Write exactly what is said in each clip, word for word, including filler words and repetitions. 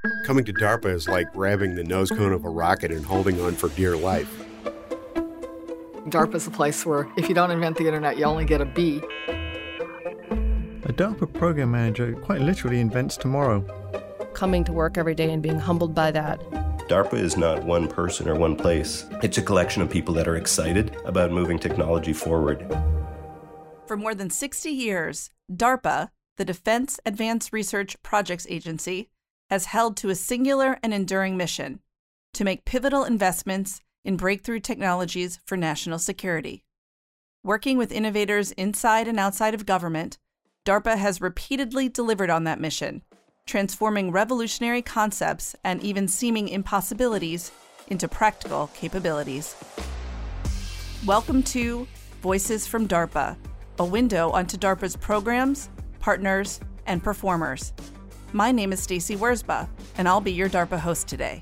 Coming to DARPA is like grabbing the nose cone of a rocket and holding on for dear life. DARPA is a place where if you don't invent the internet, you only get a B. A DARPA program manager quite literally invents tomorrow. Coming to work every day and being humbled by that. DARPA is not one person or one place. It's a collection of people that are excited about moving technology forward. For more than sixty years, DARPA, the Defense Advanced Research Projects Agency, has held to a singular and enduring mission to make pivotal investments in breakthrough technologies for national security. Working with innovators inside and outside of government, DARPA has repeatedly delivered on that mission, transforming revolutionary concepts and even seeming impossibilities into practical capabilities. Welcome to Voices from DARPA, a window onto DARPA's programs, partners, and performers. My name is Stacy Wurzba, and I'll be your DARPA host today.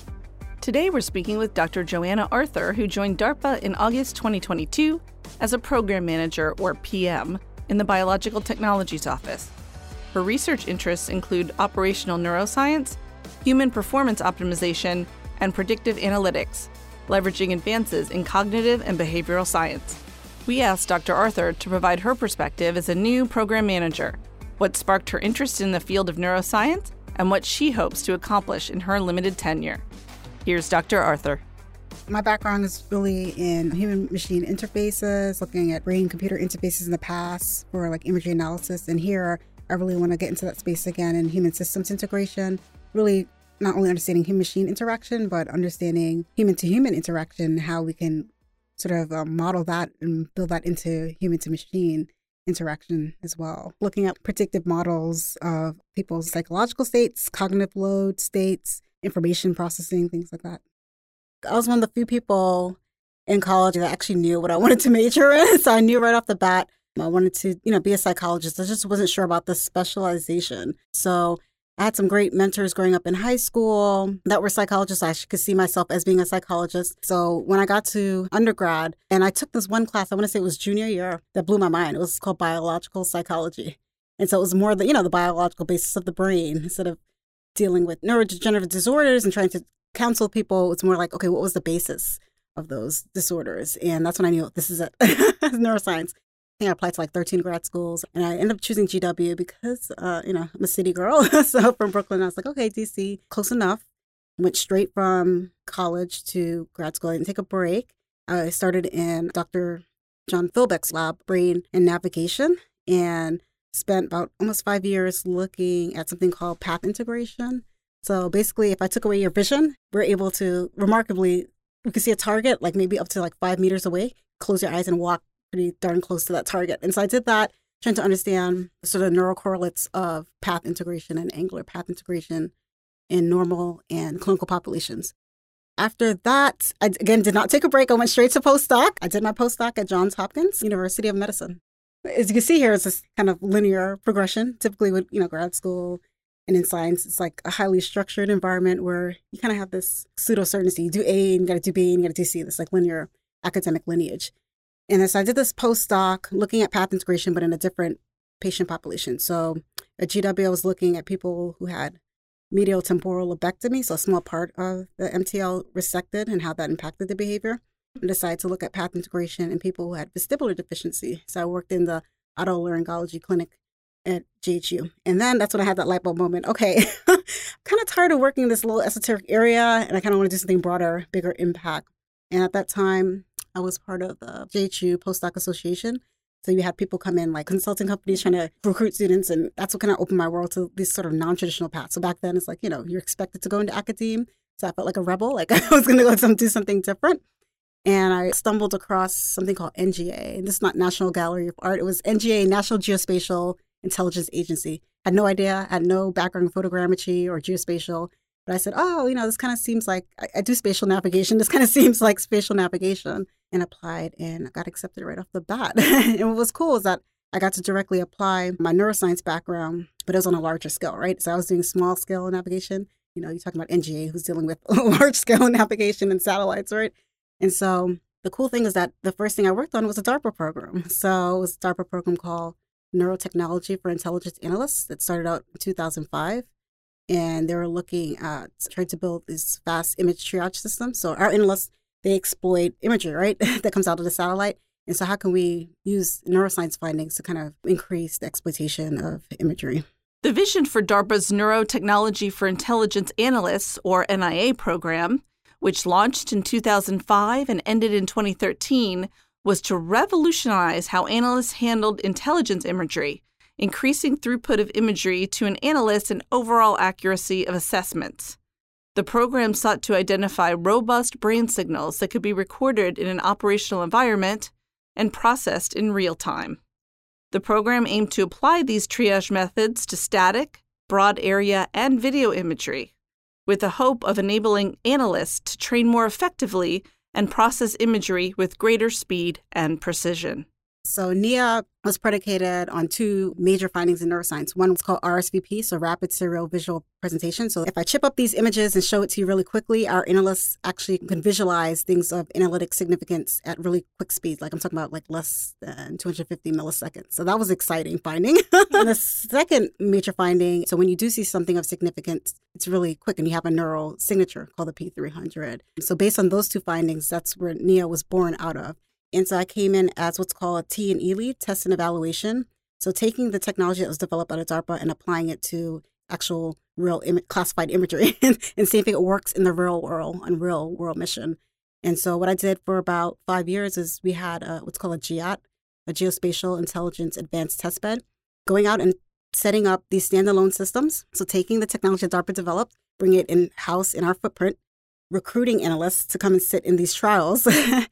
Today we're speaking with Doctor Joanna Arthur, who joined DARPA in August twenty twenty-two as a program manager, or P M, in the Biological Technologies Office. Her research interests include operational neuroscience, human performance optimization, and predictive analytics, leveraging advances in cognitive and behavioral science. We asked Doctor Arthur to provide her perspective as a new program manager, what sparked her interest in the field of neuroscience, and what she hopes to accomplish in her limited tenure. Here's Doctor Arthur. My background is really in human-machine interfaces, looking at brain-computer interfaces in the past for like imagery analysis. And here, I really want to get into that space again in human systems integration, really not only understanding human-machine interaction, but understanding human-to-human interaction, how we can sort of um, model that and build that into human-to-machine interaction as well. Looking at predictive models of people's psychological states, cognitive load states, information processing, things like that. I was one of the few people in college that actually knew what I wanted to major in. So I knew right off the bat I wanted to, you know, be a psychologist. I just wasn't sure about the specialization. So I had some great mentors growing up in high school that were psychologists. I could see myself as being a psychologist. So when I got to undergrad and I took this one class, I want to say it was junior year, that blew my mind. It was called biological psychology. And so it was more the, you know, the biological basis of the brain instead of dealing with neurodegenerative disorders and trying to counsel people. It's more like, okay, what was the basis of those disorders? And that's when I knew this is it, neuroscience. I think I applied to like thirteen grad schools, and I ended up choosing G W because, uh, you know, I'm a city girl. So from Brooklyn, I was like, okay, D C, close enough. Went straight from college to grad school. I didn't take a break. I started in Doctor John Philbeck's lab, brain and navigation, and spent about almost five years looking at something called path integration. So basically, if I took away your vision, we're able to remarkably, we could see a target like maybe up to like five meters away, close your eyes and walk pretty darn close to that target. And so I did that, trying to understand sort of neural correlates of path integration and angular path integration in normal and clinical populations. After that, I again did not take a break. I went straight to postdoc. I did my postdoc at Johns Hopkins University of Medicine. As you can see here, it's this kind of linear progression. Typically with, you know, grad school and in science, it's like a highly structured environment where you kind of have this pseudo certainty. You do A and you got to do B and you got to do C, this like linear academic lineage. And so I did this postdoc looking at path integration, but in a different patient population. So at G W, I was looking at people who had medial temporal lobectomy, so a small part of the M T L resected and how that impacted the behavior. I decided to look at path integration in people who had vestibular deficiency. So I worked in the otolaryngology clinic at J H U. And then that's when I had that light bulb moment. Okay, I'm kind of tired of working in this little esoteric area, and I kind of want to do something broader, bigger impact. And at that time, I was part of the J H U Postdoc Association. So you had people come in like consulting companies trying to recruit students. And that's what kind of opened my world to these sort of non-traditional paths. So back then it's like, you know, you're expected to go into academia. So I felt like a rebel, like I was going to go some, do something different. And I stumbled across something called N G A. And this is not National Gallery of Art. It was N G A, National Geospatial Intelligence Agency. I had no idea. I had no background in photogrammetry or geospatial. But I said, oh, you know, this kind of seems like, I, I do spatial navigation. This kind of seems like spatial navigation. And applied and got accepted right off the bat. And what was cool is that I got to directly apply my neuroscience background, but it was on a larger scale, right? So I was doing small scale navigation. You know, you're talking about N G A, who's dealing with large scale navigation and satellites, right? And so the cool thing is that the first thing I worked on was a DARPA program. So it was a DARPA program called Neurotechnology for Intelligence Analysts that started out in two thousand five. and they were looking at trying to build this fast image triage system. So our analysts, they exploit imagery, right, that comes out of the satellite. And so how can we use neuroscience findings to kind of increase the exploitation of imagery? The vision for DARPA's Neurotechnology for Intelligence Analysts, or N I A program, which launched in two thousand five and ended in twenty thirteen, was to revolutionize how analysts handled intelligence imagery, increasing throughput of imagery to an analyst and overall accuracy of assessments. The program sought to identify robust brain signals that could be recorded in an operational environment and processed in real time. The program aimed to apply these triage methods to static, broad area, and video imagery, with the hope of enabling analysts to train more effectively and process imagery with greater speed and precision. So N I A was predicated on two major findings in neuroscience. One was called R S V P, so Rapid Serial Visual Presentation. So if I chip up these images and show it to you really quickly, our analysts actually can visualize things of analytic significance at really quick speeds. Like I'm talking about like less than two hundred fifty milliseconds. So that was exciting finding. And the second major finding, so when you do see something of significance, it's really quick and you have a neural signature called the P three hundred. So based on those two findings, that's where N I A was born out of. And so I came in as what's called a T and E lead, test and evaluation. So taking the technology that was developed out of DARPA and applying it to actual real Im- classified imagery and, and seeing if it works in the real world, on real world mission. And so what I did for about five years is we had a, what's called a G I A T, a Geospatial Intelligence Advanced Testbed, going out and setting up these standalone systems. So taking the technology that DARPA developed, bring it in-house in our footprint, recruiting analysts to come and sit in these trials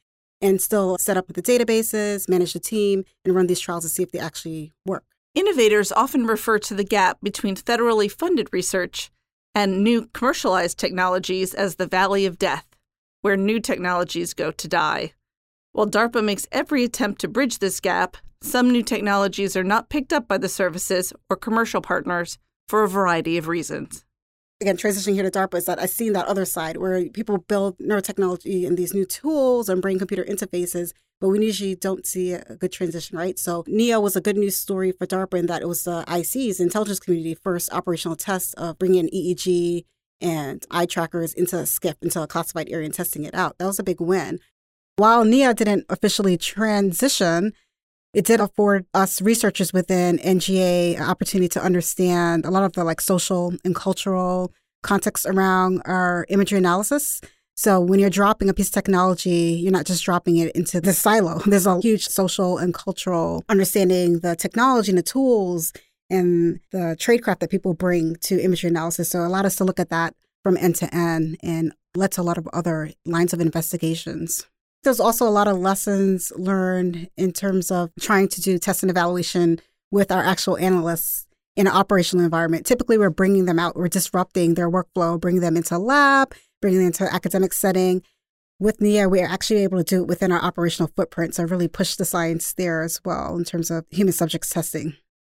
and still set up the databases, manage the team, and run these trials to see if they actually work. Innovators often refer to the gap between federally funded research and new commercialized technologies as the valley of death, where new technologies go to die. While DARPA makes every attempt to bridge this gap, some new technologies are not picked up by the services or commercial partners for a variety of reasons. Again, transitioning here to DARPA is that I've seen that other side where people build neurotechnology and these new tools and brain-computer interfaces, but we usually don't see a good transition, right? So N I A was a good news story for DARPA in that it was the I C's, intelligence community, first operational test of bringing in E E G and eye trackers into a SCIF, into a classified area and testing it out. That was a big win. While N I A didn't officially transition, it did afford us researchers within N G A an opportunity to understand a lot of the like social and cultural context around our imagery analysis. So when you're dropping a piece of technology, you're not just dropping it into the silo. There's a huge social and cultural understanding the technology and the tools and the tradecraft that people bring to imagery analysis. So it allowed us to look at that from end to end and led to a lot of other lines of investigations. There's also a lot of lessons learned in terms of trying to do test and evaluation with our actual analysts in an operational environment. Typically, we're bringing them out, we're disrupting their workflow, bringing them into a lab, bringing them into an academic setting. With N I A, we're actually able to do it within our operational footprint, so really push the science there as well in terms of human subjects testing.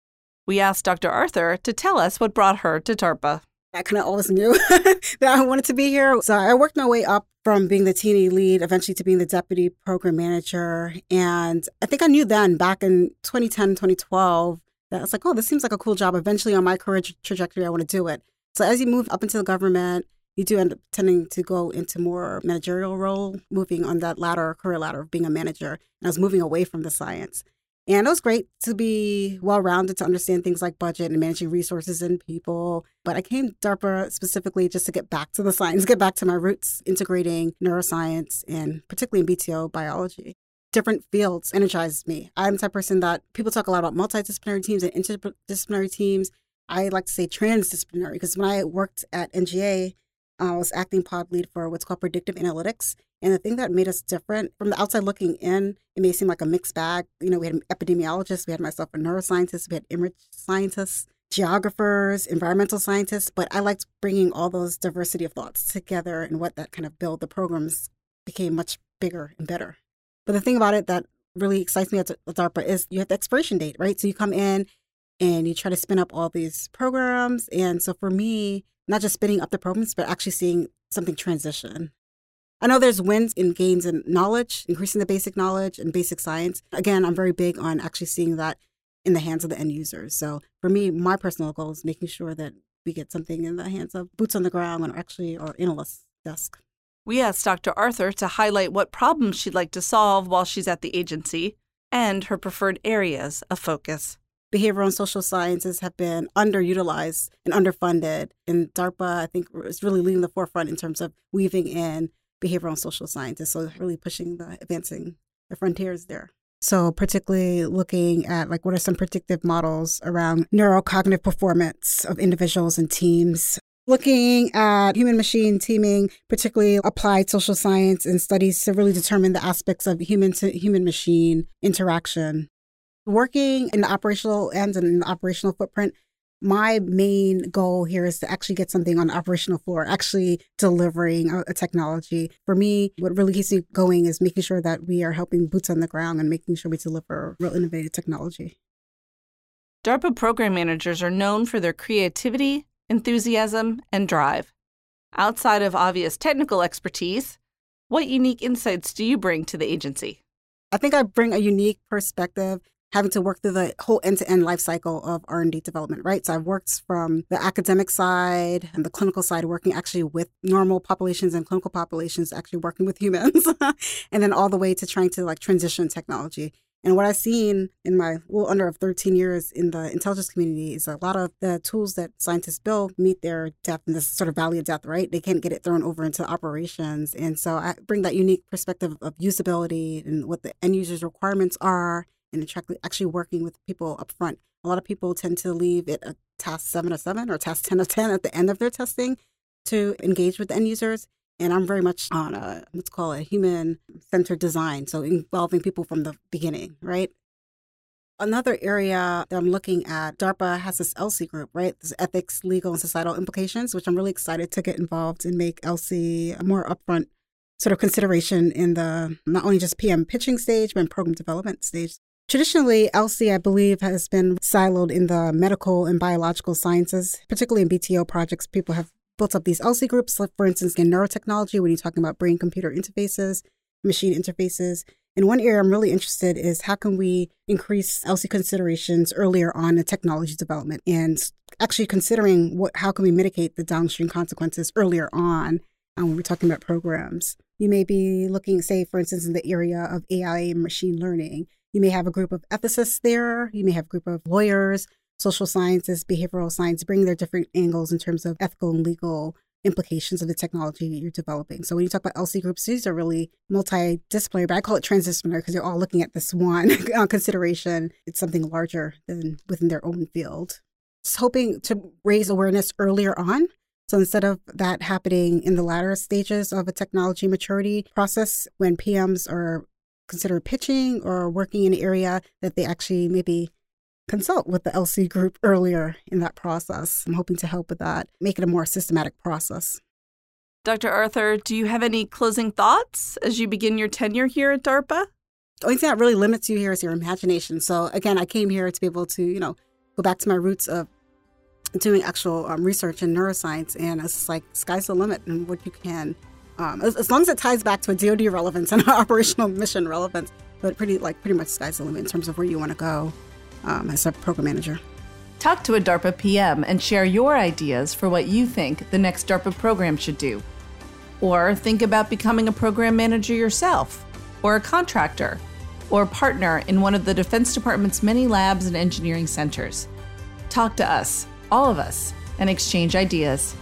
We asked Doctor Arthur to tell us what brought her to DARPA. I kind of always knew that I wanted to be here. So I worked my way up from being the T and E lead, eventually to being the deputy program manager. And I think I knew then, back in twenty ten, twenty twelve, that I was like, oh, this seems like a cool job. Eventually on my career trajectory, I want to do it. So as you move up into the government, you do end up tending to go into more managerial role, moving on that ladder, career ladder of being a manager. And I was moving away from the science. And it was great to be well-rounded, to understand things like budget and managing resources and people. But I came to DARPA specifically just to get back to the science, get back to my roots, integrating neuroscience and particularly in B T O biology. Different fields energized me. I'm the type of person that people talk a lot about multidisciplinary teams and interdisciplinary teams. I like to say transdisciplinary because when I worked at N G A, I was acting pod lead for what's called predictive analytics. And the thing that made us different, from the outside looking in, it may seem like a mixed bag. You know, we had epidemiologists, we had myself a neuroscientist, we had image scientists, geographers, environmental scientists. But I liked bringing all those diversity of thoughts together, and what that kind of built the programs became much bigger and better. But the thing about it that really excites me at DARPA is you have the expiration date, right? So you come in and you try to spin up all these programs. And so for me, not just spinning up the programs, but actually seeing something transition. I know there's wins in gains in knowledge, increasing the basic knowledge and basic science. Again, I'm very big on actually seeing that in the hands of the end users. So for me, my personal goal is making sure that we get something in the hands of boots on the ground or actually or analysts' desk. We asked Doctor Arthur to highlight what problems she'd like to solve while she's at the agency and her preferred areas of focus. Behavioral and social sciences have been underutilized and underfunded. And DARPA, I think, is really leading the forefront in terms of weaving in behavioral and social sciences. So really pushing the, advancing the frontiers there. So particularly looking at like what are some predictive models around neurocognitive performance of individuals and teams. Looking at human-machine teaming, particularly applied social science and studies to really determine the aspects of human-to-human-machine interaction. Working in the operational end and in the operational footprint, my main goal here is to actually get something on the operational floor, actually delivering a, a technology. For me, what really keeps me going is making sure that we are helping boots on the ground and making sure we deliver real innovative technology. DARPA program managers are known for their creativity, enthusiasm, and drive. Outside of obvious technical expertise, what unique insights do you bring to the agency? I think I bring a unique perspective, having to work through the whole end-to-end life cycle of R and D development, right? So I've worked from the academic side and the clinical side, working actually with normal populations and clinical populations, actually working with humans, and then all the way to trying to like transition technology. And what I've seen in my little under of thirteen years in the intelligence community is a lot of the tools that scientists build meet their depth in this sort of valley of death, right? They can't get it thrown over into operations. And so I bring that unique perspective of usability and what the end user's requirements are and actually working with people up front. A lot of people tend to leave it a task seven of seven or task ten of ten at the end of their testing to engage with the end users. And I'm very much on a, let's call it a human-centered design, so involving people from the beginning, right? Another area that I'm looking at, DARPA has this L C group, right? This ethics, legal, and societal implications, which I'm really excited to get involved and make L C a more upfront sort of consideration in the not only just P M pitching stage, but in program development stage. Traditionally, L C, I believe, has been siloed in the medical and biological sciences, particularly in B T O projects. People have built up these L C groups, like for instance, in neurotechnology, when you're talking about brain-computer interfaces, machine interfaces. And one area I'm really interested is how can we increase L C considerations earlier on in technology development and actually considering what how can we mitigate the downstream consequences earlier on um, when we're talking about programs. You may be looking, say, for instance, in the area of A I and machine learning. You may have a group of ethicists there. You may have a group of lawyers, social sciences, behavioral science, bring their different angles in terms of ethical and legal implications of the technology you're developing. So when you talk about L C groups, these are really multidisciplinary, but I call it transdisciplinary because they're all looking at this one consideration. It's something larger than within their own field. Just hoping to raise awareness earlier on. So instead of that happening in the latter stages of a technology maturity process, when P Ms are considered pitching or working in an area, that they actually maybe consult with the L C group earlier in that process. I'm hoping to help with that, make it a more systematic process. Doctor Arthur, do you have any closing thoughts as you begin your tenure here at DARPA? The only thing that really limits you here is your imagination. So again, I came here to be able to, you know, go back to my roots of doing actual um, research in neuroscience, and it's just like sky's the limit and what you can, um, as, as long as it ties back to a D O D relevance and operational mission relevance, but pretty like pretty much sky's the limit in terms of where you want to go. Um, as a program manager. Talk to a DARPA P M and share your ideas for what you think the next DARPA program should do. Or think about becoming a program manager yourself, or a contractor, or partner in one of the Defense Department's many labs and engineering centers. Talk to us, all of us, and exchange ideas.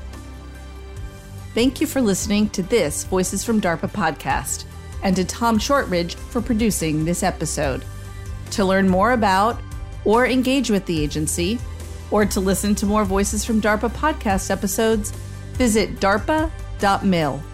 Thank you for listening to this Voices from DARPA podcast, and to Tom Shortridge for producing this episode. To learn more about or engage with the agency, or to listen to more Voices from DARPA podcast episodes, visit darpa dot mil.